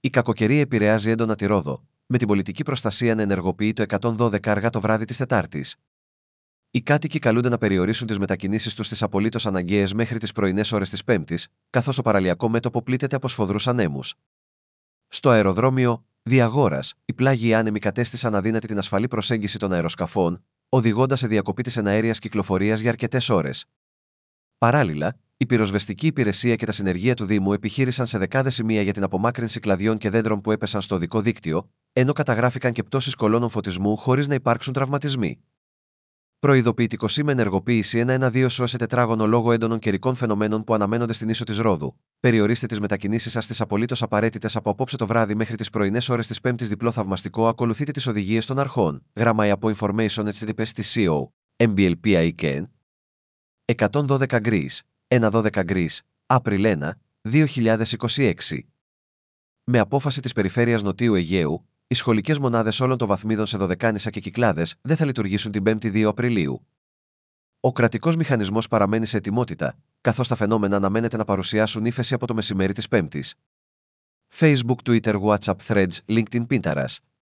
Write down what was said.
Η κακοκαιρία επηρεάζει έντονα τη Ρόδο, με την πολιτική προστασία να ενεργοποιεί το 112 αργά το βράδυ της Τετάρτης. Οι κάτοικοι καλούνται να περιορίσουν τις μετακινήσεις τους στις απολύτως αναγκαίες μέχρι τις πρωινές ώρες της Πέμπτης, καθώς το παραλιακό μέτωπο πλήττεται από σφοδρούς ανέμους. Στο αεροδρόμιο Διαγόρας, οι πλάγιοι άνεμοι κατέστησαν αδύνατη την ασφαλή προσέγγιση των αεροσκαφών, οδηγώντας σε διακοπή της εναέριας κυκλοφορίας για αρκετές ώρες. Παράλληλα, η πυροσβεστική υπηρεσία και τα συνεργεία του Δήμου επιχείρησαν σε δεκάδες σημεία για την απομάκρυνση κλαδιών και δέντρων που έπεσαν στο οδικό δίκτυο, ενώ καταγράφηκαν και πτώσεις κολόνων φωτισμού χωρίς να υπάρξουν τραυματισμοί. Προειδοποιητικό σήμα ενεργοποίηση 112 σε τετράγωνο λόγω έντονων καιρικών φαινομένων που αναμένονται στην ίσο της Ρόδου. Περιορίστε τις μετακινήσεις σας στις απολύτως απαραίτητες από απόψε το βράδυ μέχρι τις πρωινές ώρες της Πέμπτης. Διπλό θαυμαστικό. Ακολουθείτε τις οδηγίες των αρχών. Γράμμα από Information HTTP στη CO. MBLP ICANN. 112 Greece. 112 Greece. April 1, 2026. Με απόφαση της Περιφέρειας Νοτιού Αιγαίου, οι σχολικές μονάδες όλων των βαθμίδων σε Δωδεκάνησα και Κυκλάδες δεν θα λειτουργήσουν την 5η 2 Απριλίου. Ο κρατικός μηχανισμός παραμένει σε ετοιμότητα, καθώς τα φαινόμενα αναμένεται να παρουσιάσουν ύφεση από το μεσημέρι της Πέμπτης. Facebook, Twitter, WhatsApp, Threads, LinkedIn, Pinterest.